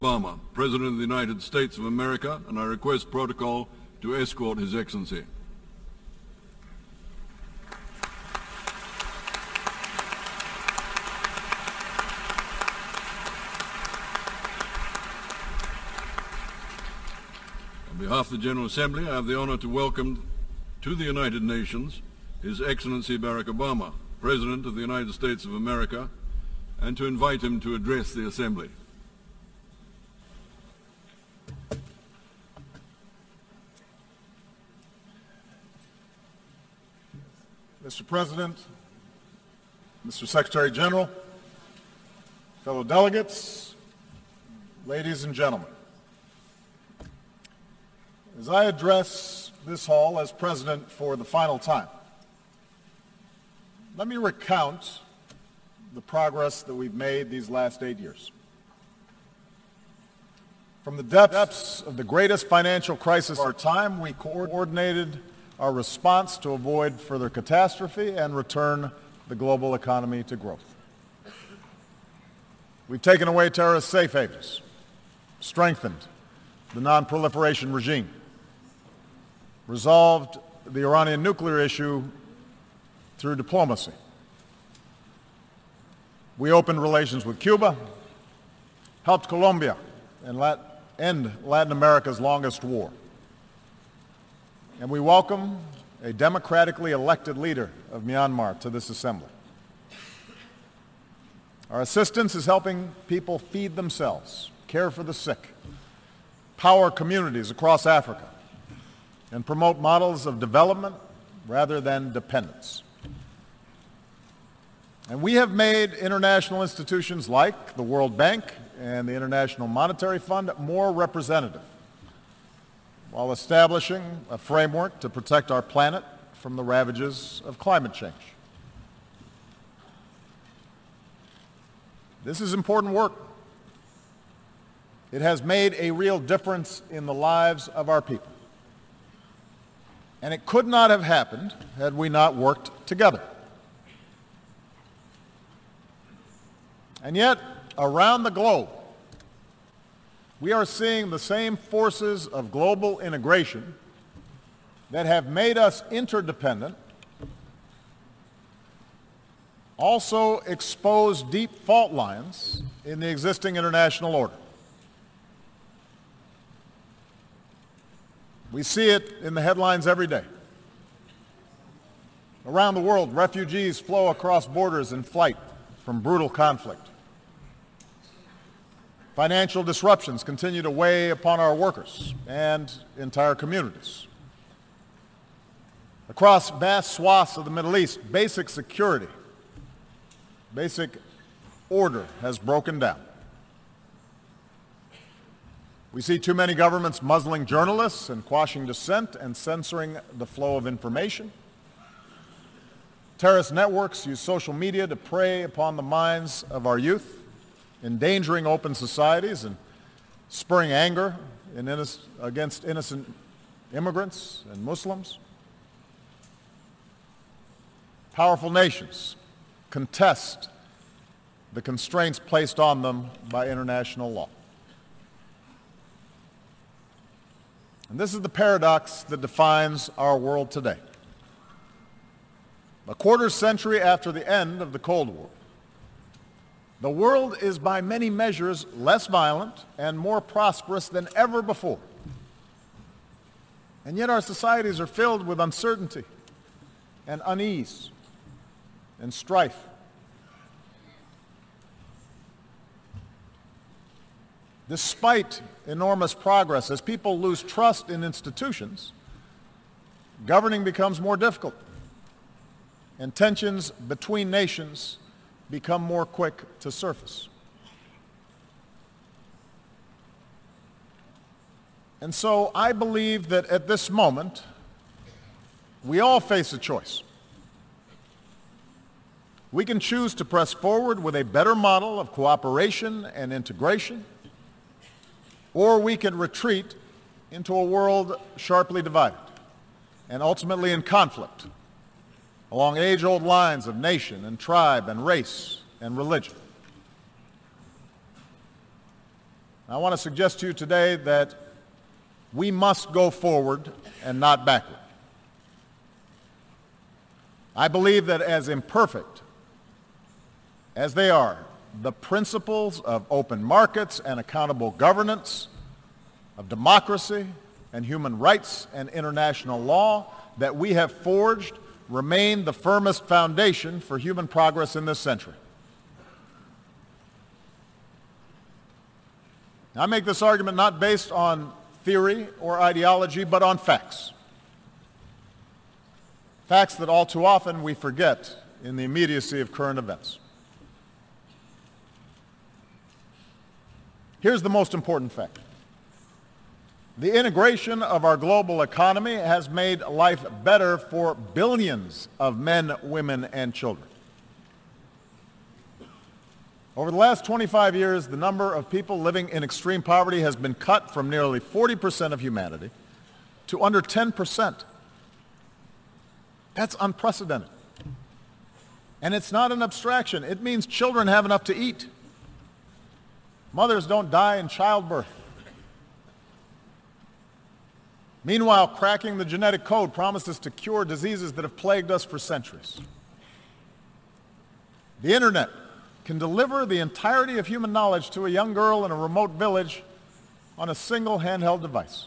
Obama, President of the United States of America, and I request protocol to escort His Excellency. On behalf of the General Assembly, I have the honor to welcome to the United Nations His Excellency Barack Obama, President of the United States of America, and to invite him to address the Assembly. Mr. President, Mr. Secretary General, fellow delegates, ladies and gentlemen, as I address this hall as President for the final time, let me recount the progress that we've made these last 8 years. From the depths of the greatest financial crisis of our time, we coordinated our response to avoid further catastrophe and return the global economy to growth. We've taken away terrorist safe havens, strengthened the non-proliferation regime, resolved the Iranian nuclear issue through diplomacy. We opened relations with Cuba, helped Colombia end Latin America's longest war. And we welcome a democratically elected leader of Myanmar to this assembly. Our assistance is helping people feed themselves, care for the sick, power communities across Africa, and promote models of development rather than dependence. And we have made international institutions like the World Bank and the International Monetary Fund more representative, while establishing a framework to protect our planet from the ravages of climate change. This is important work. It has made a real difference in the lives of our people. And it could not have happened had we not worked together. And yet, around the globe, we are seeing the same forces of global integration that have made us interdependent also expose deep fault lines in the existing international order. We see it in the headlines every day. Around the world, refugees flow across borders in flight from brutal conflict. Financial disruptions continue to weigh upon our workers and entire communities. Across vast swaths of the Middle East, basic security, basic order has broken down. We see too many governments muzzling journalists and quashing dissent and censoring the flow of information. Terrorist networks use social media to prey upon the minds of our youth, endangering open societies and spurring anger against innocent immigrants and Muslims. Powerful nations contest the constraints placed on them by international law. And this is the paradox that defines our world today. A quarter century after the end of the Cold War, the world is by many measures less violent and more prosperous than ever before. And yet our societies are filled with uncertainty and unease and strife. Despite enormous progress, as people lose trust in institutions, governing becomes more difficult, and tensions between nations become more quick to surface. And so I believe that at this moment, we all face a choice. We can choose to press forward with a better model of cooperation and integration, or we can retreat into a world sharply divided and ultimately in conflict along age-old lines of nation and tribe and race and religion. I want to suggest to you today that we must go forward and not backward. I believe that as imperfect as they are, the principles of open markets and accountable governance, of democracy and human rights and international law that we have forged remain the firmest foundation for human progress in this century. I make this argument not based on theory or ideology, but on facts. Facts that all too often we forget in the immediacy of current events. Here's the most important fact. The integration of our global economy has made life better for billions of men, women, and children. Over the last 25 years, the number of people living in extreme poverty has been cut from nearly 40% of humanity to under 10%. That's unprecedented. And it's not an abstraction. It means children have enough to eat. Mothers don't die in childbirth. Meanwhile, cracking the genetic code promises to cure diseases that have plagued us for centuries. The internet can deliver the entirety of human knowledge to a young girl in a remote village on a single handheld device.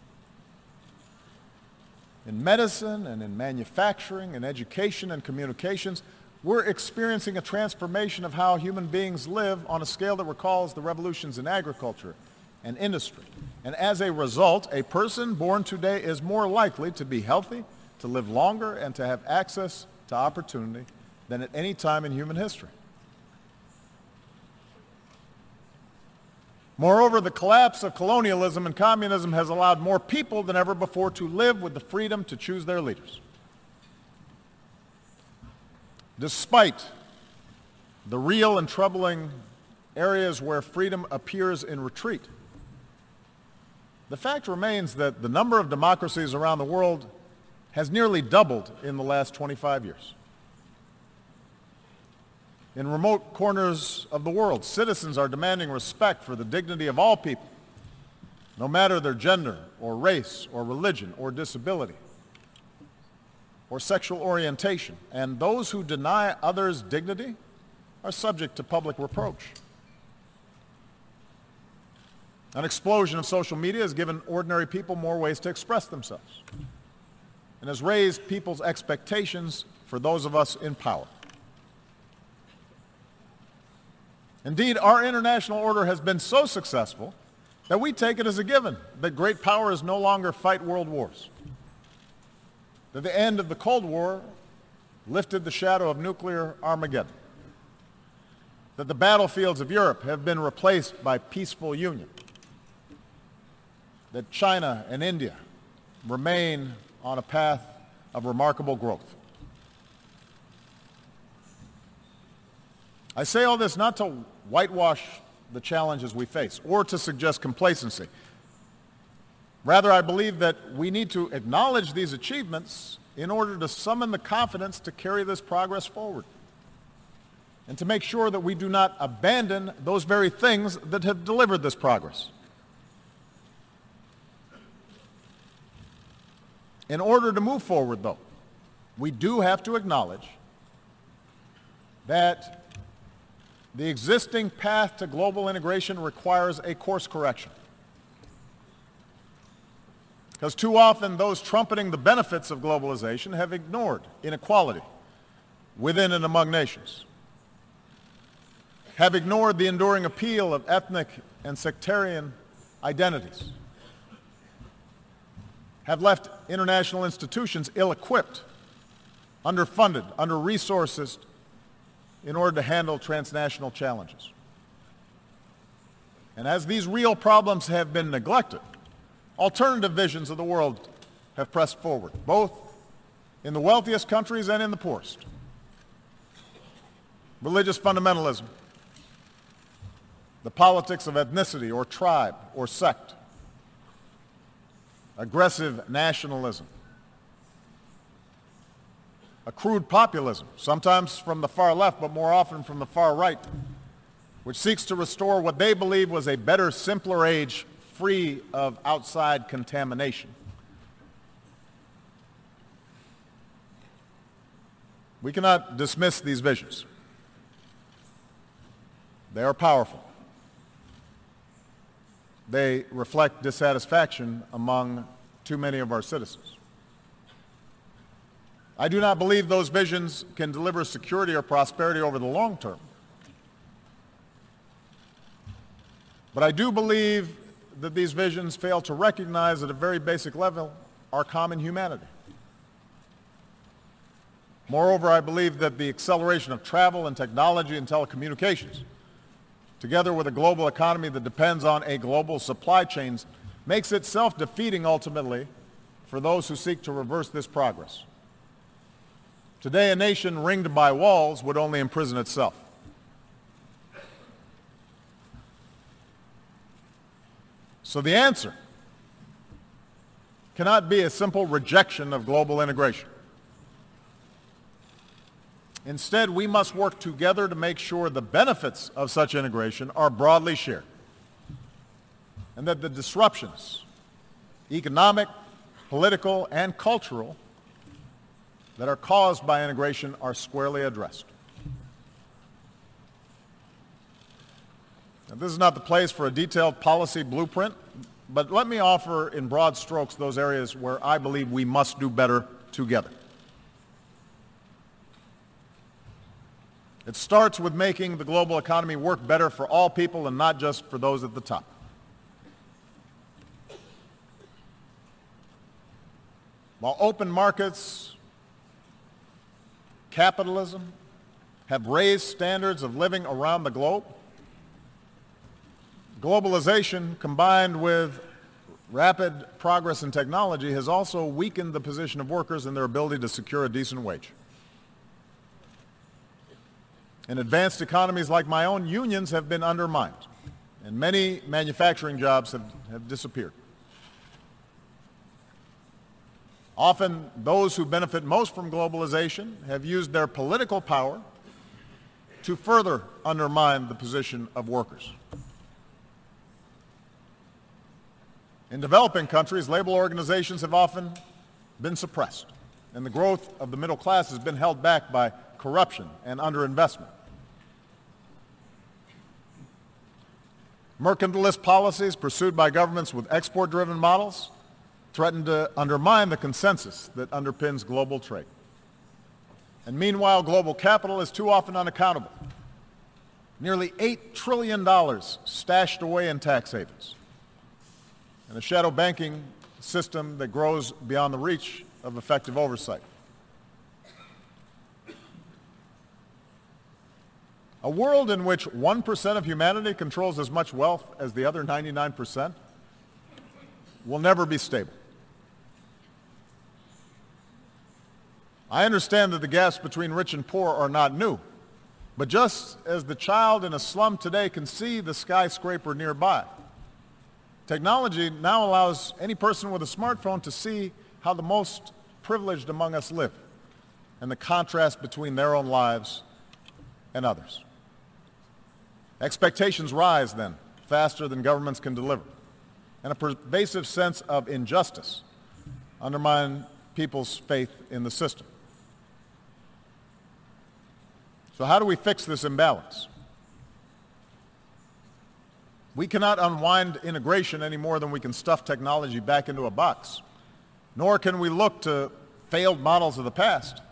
In medicine and in manufacturing and education and communications, we're experiencing a transformation of how human beings live on a scale that recalls the revolutions in agriculture and industry. And as a result, a person born today is more likely to be healthy, to live longer, and to have access to opportunity than at any time in human history. Moreover, the collapse of colonialism and communism has allowed more people than ever before to live with the freedom to choose their leaders. Despite the real and troubling areas where freedom appears in retreat, the fact remains that the number of democracies around the world has nearly doubled in the last 25 years. In remote corners of the world, citizens are demanding respect for the dignity of all people, no matter their gender or race or religion or disability or sexual orientation. And those who deny others dignity are subject to public reproach. An explosion of social media has given ordinary people more ways to express themselves and has raised people's expectations for those of us in power. Indeed, our international order has been so successful that we take it as a given that great powers no longer fight world wars, that the end of the Cold War lifted the shadow of nuclear Armageddon, that the battlefields of Europe have been replaced by peaceful union, that China and India remain on a path of remarkable growth. I say all this not to whitewash the challenges we face or to suggest complacency. Rather, I believe that we need to acknowledge these achievements in order to summon the confidence to carry this progress forward and to make sure that we do not abandon those very things that have delivered this progress. In order to move forward, though, we do have to acknowledge that the existing path to global integration requires a course correction. Because too often those trumpeting the benefits of globalization have ignored inequality within and among nations, have ignored the enduring appeal of ethnic and sectarian identities, have left international institutions ill-equipped, underfunded, under-resourced in order to handle transnational challenges. And as these real problems have been neglected, alternative visions of the world have pressed forward, both in the wealthiest countries and in the poorest. Religious fundamentalism, the politics of ethnicity or tribe or sect, aggressive nationalism, a crude populism, sometimes from the far left, but more often from the far right, which seeks to restore what they believe was a better, simpler age free of outside contamination. We cannot dismiss these visions. They are powerful. They reflect dissatisfaction among too many of our citizens. I do not believe those visions can deliver security or prosperity over the long term. But I do believe that these visions fail to recognize at a very basic level our common humanity. Moreover, I believe that the acceleration of travel and technology and telecommunications, together with a global economy that depends on a global supply chain, makes it self-defeating ultimately for those who seek to reverse this progress. Today, a nation ringed by walls would only imprison itself. So the answer cannot be a simple rejection of global integration. Instead, we must work together to make sure the benefits of such integration are broadly shared, and that the disruptions, economic, political, and cultural, that are caused by integration are squarely addressed. Now, this is not the place for a detailed policy blueprint, but let me offer in broad strokes those areas where I believe we must do better together. It starts with making the global economy work better for all people and not just for those at the top. While open markets, capitalism have raised standards of living around the globe, globalization combined with rapid progress in technology has also weakened the position of workers and their ability to secure a decent wage. In advanced economies like my own, unions have been undermined, and many manufacturing jobs have disappeared. Often, those who benefit most from globalization have used their political power to further undermine the position of workers. In developing countries, labor organizations have often been suppressed, and the growth of the middle class has been held back by corruption and underinvestment. Mercantilist policies pursued by governments with export-driven models threaten to undermine the consensus that underpins global trade. And meanwhile, global capital is too often unaccountable. Nearly $8 trillion stashed away in tax havens, and a shadow banking system that grows beyond the reach of effective oversight. A world in which 1% of humanity controls as much wealth as the other 99% will never be stable. I understand that the gaps between rich and poor are not new, but just as the child in a slum today can see the skyscraper nearby, technology now allows any person with a smartphone to see how the most privileged among us live and the contrast between their own lives and others. Expectations rise then, faster than governments can deliver, and a pervasive sense of injustice undermines people's faith in the system. So how do we fix this imbalance? We cannot unwind integration any more than we can stuff technology back into a box, nor can we look to failed models of the past.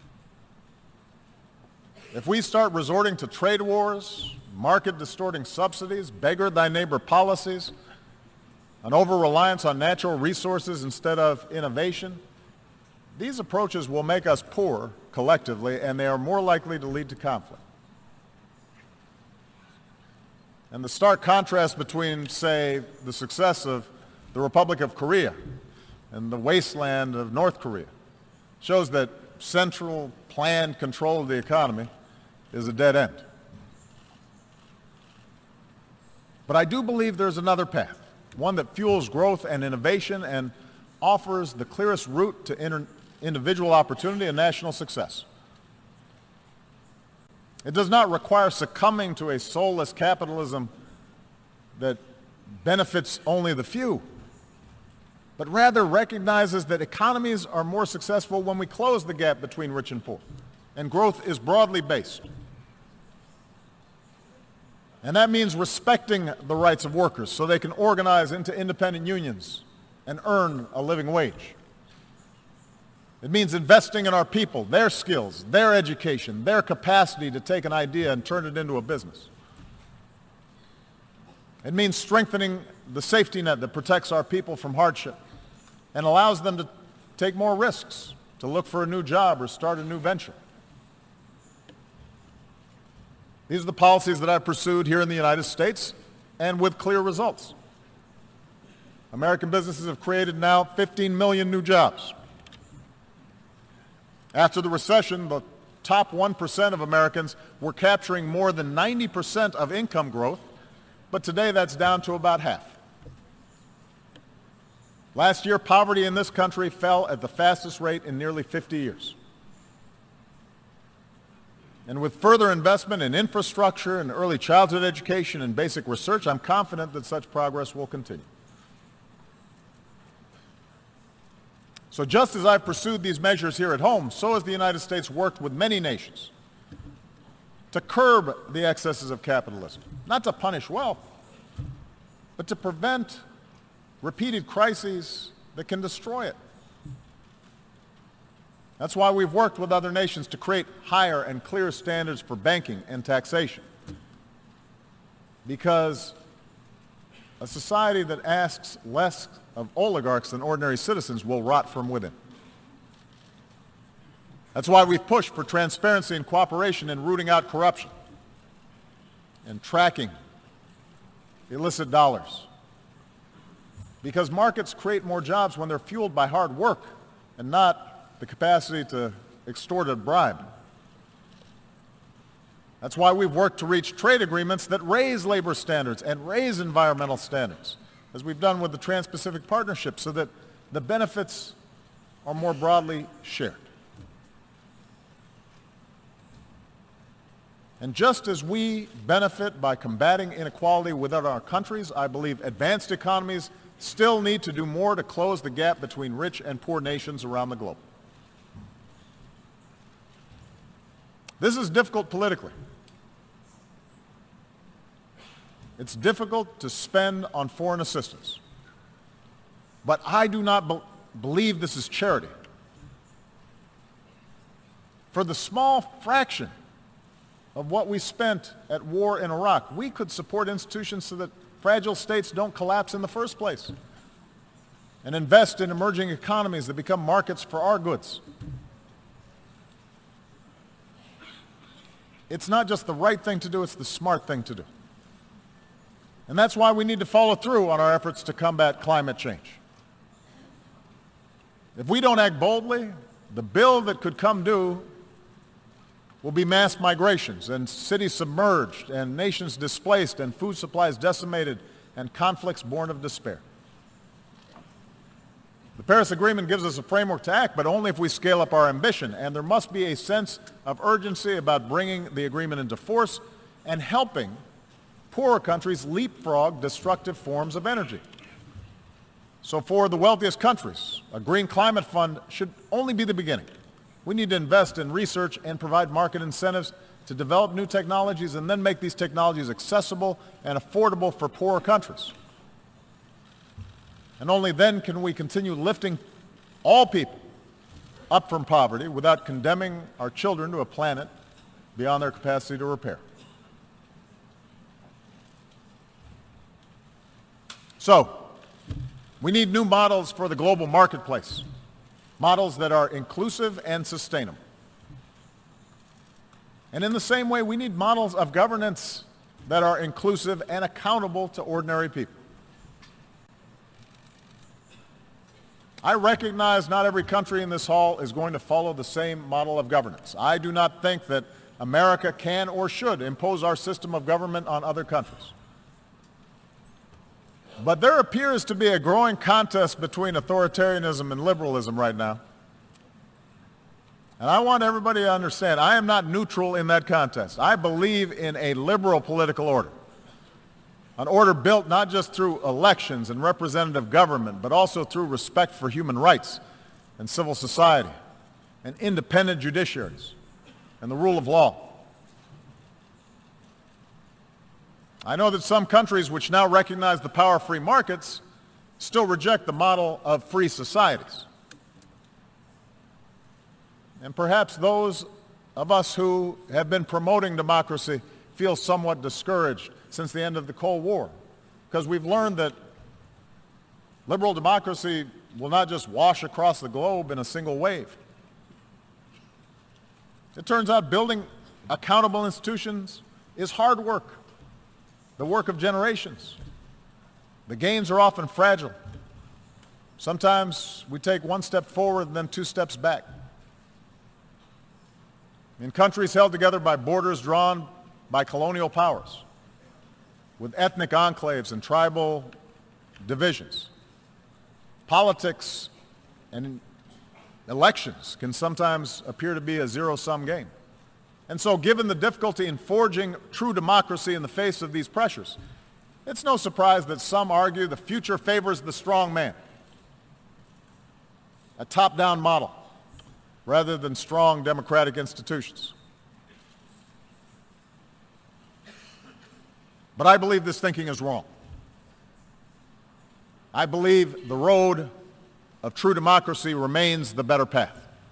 If we start resorting to trade wars, market-distorting subsidies, beggar-thy-neighbor policies, an over-reliance on natural resources instead of innovation, these approaches will make us poorer collectively, and they are more likely to lead to conflict. And the stark contrast between, say, the success of the Republic of Korea and the wasteland of North Korea shows that central planned control of the economy is a dead end. But I do believe there's another path, one that fuels growth and innovation and offers the clearest route to individual opportunity and national success. It does not require succumbing to a soulless capitalism that benefits only the few, but rather recognizes that economies are more successful when we close the gap between rich and poor, and growth is broadly based. And that means respecting the rights of workers so they can organize into independent unions and earn a living wage. It means investing in our people, their skills, their education, their capacity to take an idea and turn it into a business. It means strengthening the safety net that protects our people from hardship and allows them to take more risks, to look for a new job or start a new venture. These are the policies that I've pursued here in the United States, and with clear results. American businesses have created now 15 million new jobs. After the recession, the top 1% of Americans were capturing more than 90% of income growth, but today that's down to about half. Last year, poverty in this country fell at the fastest rate in nearly 50 years. And with further investment in infrastructure and early childhood education and basic research, I'm confident that such progress will continue. So just as I've pursued these measures here at home, so has the United States worked with many nations to curb the excesses of capitalism, not to punish wealth, but to prevent repeated crises that can destroy it. That's why we've worked with other nations to create higher and clearer standards for banking and taxation. Because a society that asks less of oligarchs than ordinary citizens will rot from within. That's why we've pushed for transparency and cooperation in rooting out corruption and tracking illicit dollars. Because markets create more jobs when they're fueled by hard work and not the capacity to extort a bribe. That's why we've worked to reach trade agreements that raise labor standards and raise environmental standards, as we've done with the Trans-Pacific Partnership, so that the benefits are more broadly shared. And just as we benefit by combating inequality within our countries, I believe advanced economies still need to do more to close the gap between rich and poor nations around the globe. This is difficult politically. It's difficult to spend on foreign assistance. But I do not believe this is charity. For the small fraction of what we spent at war in Iraq, we could support institutions so that fragile states don't collapse in the first place, and invest in emerging economies that become markets for our goods. It's not just the right thing to do, it's the smart thing to do. And that's why we need to follow through on our efforts to combat climate change. If we don't act boldly, the bill that could come due will be mass migrations and cities submerged and nations displaced and food supplies decimated and conflicts born of despair. The Paris Agreement gives us a framework to act, but only if we scale up our ambition, and there must be a sense of urgency about bringing the agreement into force and helping poorer countries leapfrog destructive forms of energy. So for the wealthiest countries, a green climate fund should only be the beginning. We need to invest in research and provide market incentives to develop new technologies and then make these technologies accessible and affordable for poorer countries. And only then can we continue lifting all people up from poverty without condemning our children to a planet beyond their capacity to repair. So, we need new models for the global marketplace, models that are inclusive and sustainable. And in the same way, we need models of governance that are inclusive and accountable to ordinary people. I recognize not every country in this hall is going to follow the same model of governance. I do not think that America can or should impose our system of government on other countries. But there appears to be a growing contest between authoritarianism and liberalism right now. And I want everybody to understand, I am not neutral in that contest. I believe in a liberal political order, an order built not just through elections and representative government, but also through respect for human rights and civil society and independent judiciaries and the rule of law. I know that some countries which now recognize the power of free markets still reject the model of free societies. And perhaps those of us who have been promoting democracy feel somewhat discouraged since the end of the Cold War, because we've learned that liberal democracy will not just wash across the globe in a single wave. It turns out building accountable institutions is hard work, the work of generations. The gains are often fragile. Sometimes we take one step forward and then two steps back. In countries held together by borders drawn by colonial powers, with ethnic enclaves and tribal divisions, politics and elections can sometimes appear to be a zero-sum game. And so, given the difficulty in forging true democracy in the face of these pressures, it's no surprise that some argue the future favors the strong man, a top-down model, rather than strong democratic institutions. But I believe this thinking is wrong. I believe the road of true democracy remains the better path.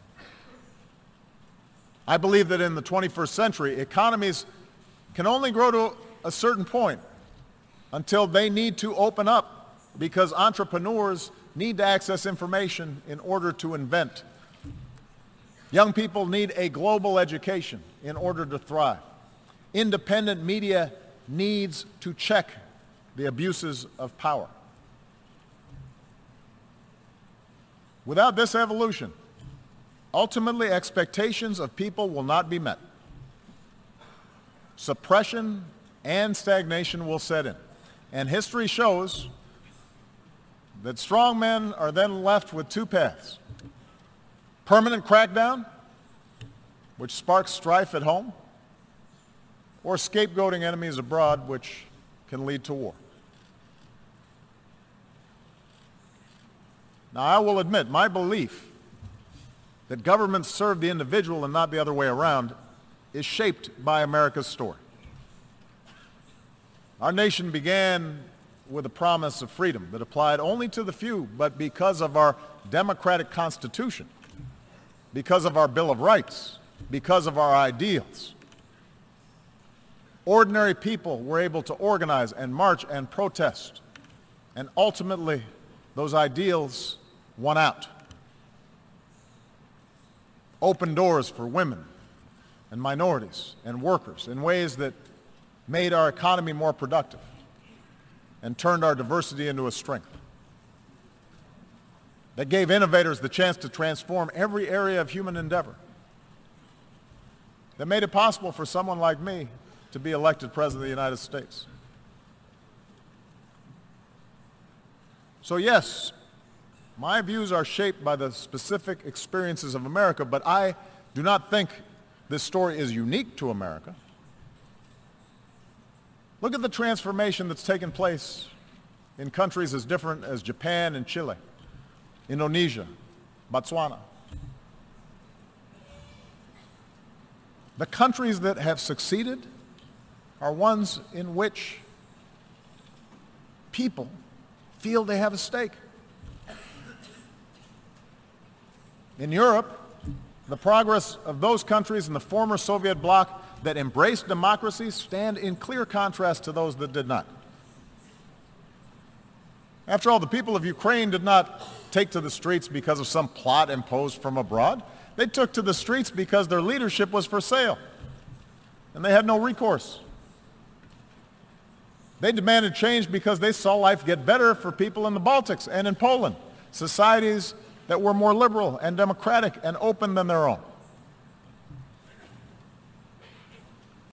I believe that in the 21st century, economies can only grow to a certain point until they need to open up, because entrepreneurs need to access information in order to invent. Young people need a global education in order to thrive. Independent media needs to check the abuses of power. Without this evolution, ultimately expectations of people will not be met. Suppression and stagnation will set in. And history shows that strong men are then left with two paths: permanent crackdown, which sparks strife at home, or scapegoating enemies abroad, which can lead to war. Now, I will admit, my belief that governments serve the individual and not the other way around is shaped by America's story. Our nation began with a promise of freedom that applied only to the few, but because of our democratic Constitution, because of our Bill of Rights, because of our ideals, ordinary people were able to organize and march and protest, and ultimately those ideals won out. Open doors for women and minorities and workers in ways that made our economy more productive and turned our diversity into a strength. That gave innovators the chance to transform every area of human endeavor. That made it possible for someone like me to be elected President of the United States. So yes, my views are shaped by the specific experiences of America, but I do not think this story is unique to America. Look at the transformation that's taken place in countries as different as Japan and Chile, Indonesia, Botswana. The countries that have succeeded are ones in which people feel they have a stake. In Europe, the progress of those countries in the former Soviet bloc that embraced democracy stand in clear contrast to those that did not. After all, the people of Ukraine did not take to the streets because of some plot imposed from abroad. They took to the streets because their leadership was for sale, and they had no recourse. They demanded change because they saw life get better for people in the Baltics and in Poland, societies that were more liberal and democratic and open than their own.